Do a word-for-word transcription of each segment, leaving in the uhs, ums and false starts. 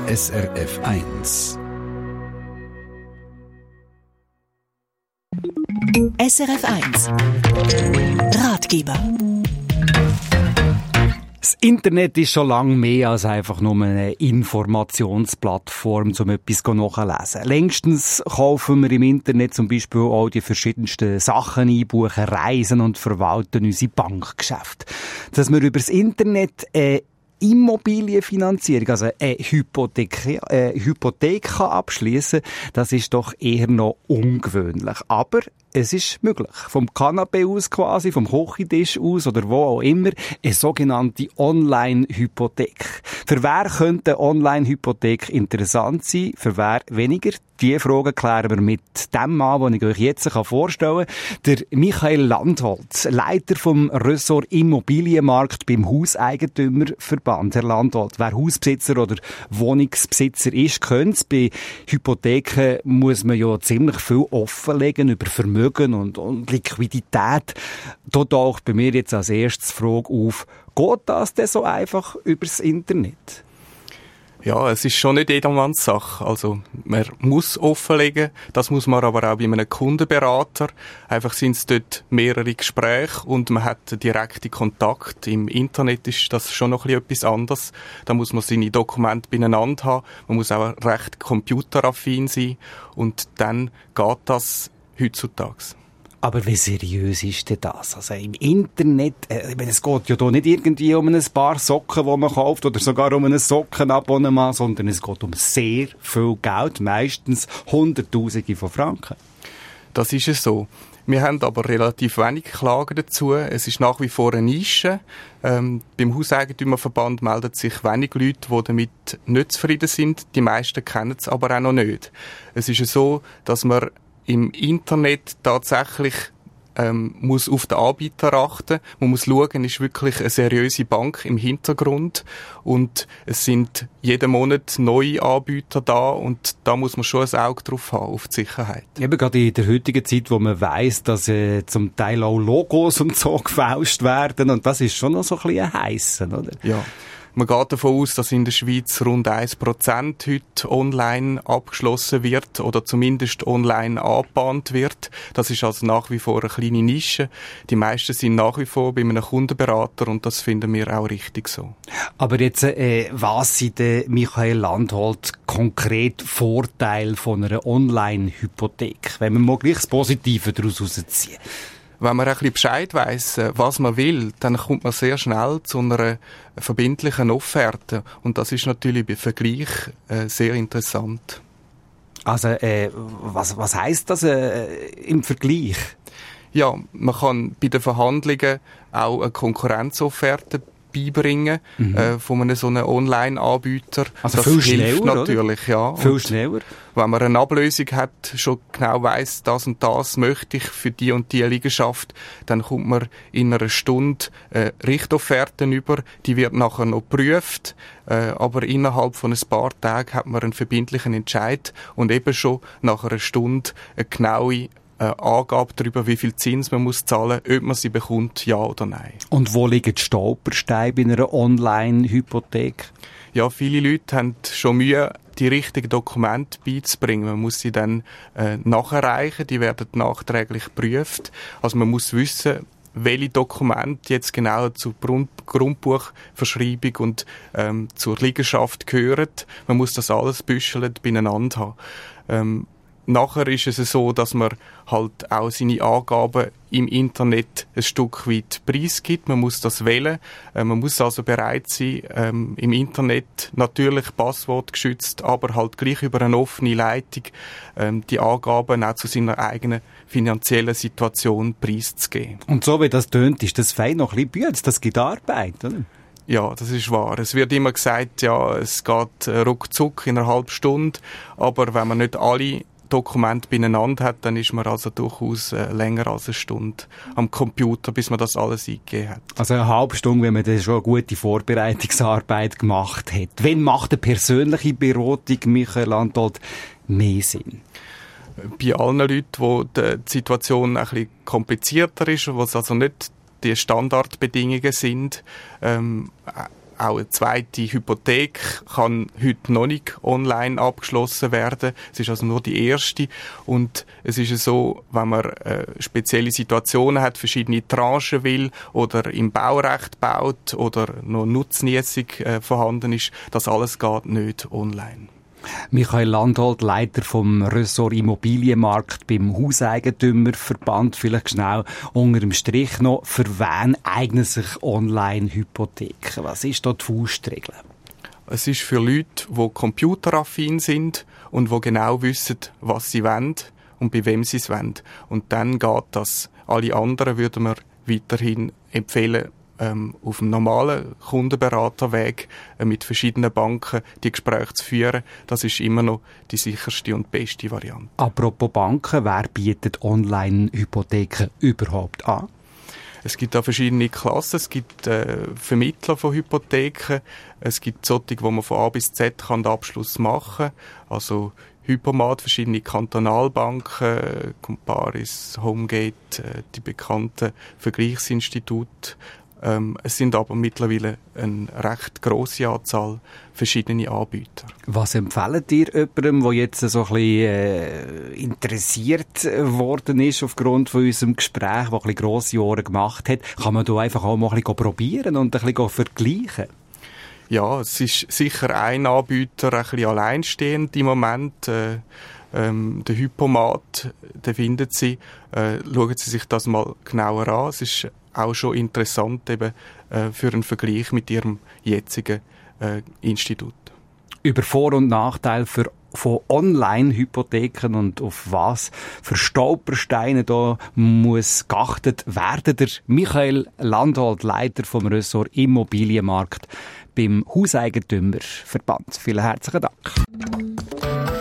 S R F eins. S R F eins Ratgeber. Das Internet ist schon lange mehr als einfach nur eine Informationsplattform, um etwas nachzulesen. Längstens kaufen wir im Internet zum Beispiel auch die verschiedensten Sachen ein, buchen Reisen und verwalten unsere Bankgeschäfte. Dass wir über das Internet äh, Immobilienfinanzierung, also eine Hypothek, äh, Hypothek abschließen, das ist doch eher noch ungewöhnlich. Aber es ist möglich. Vom Kanapee aus quasi, vom Küchentisch aus oder wo auch immer, eine sogenannte Online-Hypothek. Für wer könnte eine Online-Hypothek interessant sein, für wer weniger? Diese Fragen klären wir mit dem Mann, den ich euch jetzt vorstellen kann. Der Michael Landholz, Leiter vom Ressort Immobilienmarkt beim Hauseigentümerverband. Herr Landholz, wer Hausbesitzer oder Wohnungsbesitzer ist, könnte es. Bei Hypotheken muss man ja ziemlich viel offenlegen über Vermögen und, und Liquidität. Da taucht bei mir jetzt als erstes die Frage auf, geht das denn so einfach übers Internet? Ja, es ist schon nicht jedermanns Sache. Also, man muss offenlegen. Das muss man aber auch bei einem Kundenberater. Einfach sind es dort mehrere Gespräche und man hat direkten Kontakt. Im Internet ist das schon noch ein bisschen etwas anderes. Da muss man seine Dokumente beieinander haben. Man muss auch recht computeraffin sein. Und dann geht das heutzutage. Aber wie seriös ist denn das? Also im Internet, äh, ich meine, es geht ja da nicht irgendwie um ein paar Socken, die man kauft, oder sogar um ein Sockenabonnement, sondern es geht um sehr viel Geld, meistens Hunderttausende von Franken. Das ist es so. Wir haben aber relativ wenig Klagen dazu. Es ist nach wie vor eine Nische. Ähm, beim Hauseigentümerverband melden sich wenig Leute, die damit nicht zufrieden sind. Die meisten kennen es aber auch noch nicht. Es ist so, dass man im Internet tatsächlich ähm, muss auf den Anbieter achten. Man muss schauen, ist wirklich eine seriöse Bank im Hintergrund und es sind jeden Monat neue Anbieter da und da muss man schon ein Auge drauf haben, auf die Sicherheit. Eben gerade in der heutigen Zeit, wo man weiss, dass äh, zum Teil auch Logos und so gefälscht werden und das ist schon noch so ein bisschen heissen, oder? Ja. Man geht davon aus, dass in der Schweiz rund ein Prozent heute online abgeschlossen wird oder zumindest online angebahnt wird. Das ist also nach wie vor eine kleine Nische. Die meisten sind nach wie vor bei einem Kundenberater und das finden wir auch richtig so. Aber jetzt, äh, was sind denn, Michael Landholz, konkret Vorteile von einer Online-Hypothek? Wenn wir mal gleich das Positive daraus herausziehen. Wenn man ein bisschen Bescheid weiss, was man will, dann kommt man sehr schnell zu einer verbindlichen Offerte. Und das ist natürlich bei Vergleich äh, sehr interessant. Also, äh, was, was heisst das äh, im Vergleich? Ja, man kann bei den Verhandlungen auch eine Konkurrenzofferte beibringen mhm. äh, von einem so einem Online-Anbieter. Also das viel hilft schneller, natürlich, oder? ja. Viel und schneller. Wenn man eine Ablösung hat, schon genau weiss, das und das möchte ich für die und die Liegenschaft, dann kommt man in einer Stunde äh, Richtofferten über, die wird nachher noch geprüft, äh, aber innerhalb von ein paar Tagen hat man einen verbindlichen Entscheid und eben schon nach einer Stunde eine genaue Äh, Angabe darüber, wie viel Zins man muss zahlen, ob man sie bekommt, ja oder nein. Und wo liegen die Stolpersteine bei einer Online-Hypothek? Ja, viele Leute haben schon Mühe, die richtigen Dokumente beizubringen. Man muss sie dann äh, nachreichen, die werden nachträglich geprüft. Also man muss wissen, welche Dokumente jetzt genau zur Grundbuchverschreibung und ähm, zur Liegenschaft gehören. Man muss das alles büscheln beieinander haben. Ähm, Nachher ist es so, dass man halt auch seine Angaben im Internet ein Stück weit preisgibt. Man muss das wählen. Äh, man muss also bereit sein, ähm, im Internet natürlich passwortgeschützt, aber halt gleich über eine offene Leitung ähm, die Angaben auch zu seiner eigenen finanziellen Situation preiszugeben. Und so wie das tönt, ist das fein noch ein bisschen Bütz. Das gibt Arbeit, oder? Ja, das ist wahr. Es wird immer gesagt, ja, es geht ruckzuck in einer halben Stunde, aber wenn man nicht alle Dokumente beieinander hat, dann ist man also durchaus äh, länger als eine Stunde am Computer, bis man das alles eingegeben hat. Also eine halbe Stunde, wenn man dann schon eine gute Vorbereitungsarbeit gemacht hat. Wann macht eine persönliche Beratung, Michael Landholz, mehr Sinn? Bei allen Leuten, wo die Situation ein bisschen komplizierter ist, wo es also nicht die Standardbedingungen sind, ähm, auch eine zweite Hypothek kann heute noch nicht online abgeschlossen werden. Es ist also nur die erste. Und es ist so, wenn man äh, spezielle Situationen hat, verschiedene Tranchen will oder im Baurecht baut oder noch Nutznießung äh, vorhanden ist, das alles geht nicht online. Michael Landholt, Leiter vom Ressort Immobilienmarkt beim Hauseigentümerverband. Vielleicht schnell unter dem Strich noch, für wen eignen sich Online-Hypotheken? Was ist dort die Faustregel? Es ist für Leute, die computeraffin sind und die genau wissen, was sie wollen und bei wem sie es wollen. Und dann geht das. Alle anderen würden wir weiterhin empfehlen, ähm, auf dem normalen Kundenberaterweg äh, mit verschiedenen Banken die Gespräche zu führen. Das ist immer noch die sicherste und beste Variante. Apropos Banken, wer bietet Online-Hypotheken überhaupt an? Es gibt da verschiedene Klassen. Es gibt äh, Vermittler von Hypotheken. Es gibt solche, wo man von A bis Z kann den Abschluss machen kann. Also Hypomat, verschiedene Kantonalbanken, Comparis, Homegate, äh, die bekannten Vergleichsinstitute. Ähm, es sind aber mittlerweile eine recht grosse Anzahl verschiedene Anbieter. Was empfehlt ihr jemandem, der jetzt so ein bisschen äh, interessiert worden ist aufgrund von unserem Gespräch, der ein bisschen grosse Ohren gemacht hat? Kann man da einfach auch mal ein bisschen probieren und ein bisschen vergleichen? Ja, es ist sicher ein Anbieter ein bisschen alleinstehend im Moment. Äh, ähm, der Hypomat, den finden Sie. Äh, schauen Sie sich das mal genauer an. Es ist auch schon interessant eben äh, für einen Vergleich mit Ihrem jetzigen äh, Institut. Über Vor- und Nachteile für von Online-Hypotheken und auf was für Stolpersteine da muss geachtet werden. Der Michael Landholt, Leiter vom Ressort Immobilienmarkt beim Hauseigentümerverband. Vielen herzlichen Dank.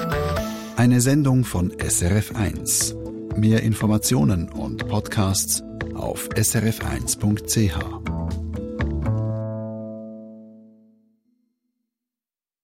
Eine Sendung von S R F eins. Mehr Informationen und Podcasts auf s r f eins punkt c h.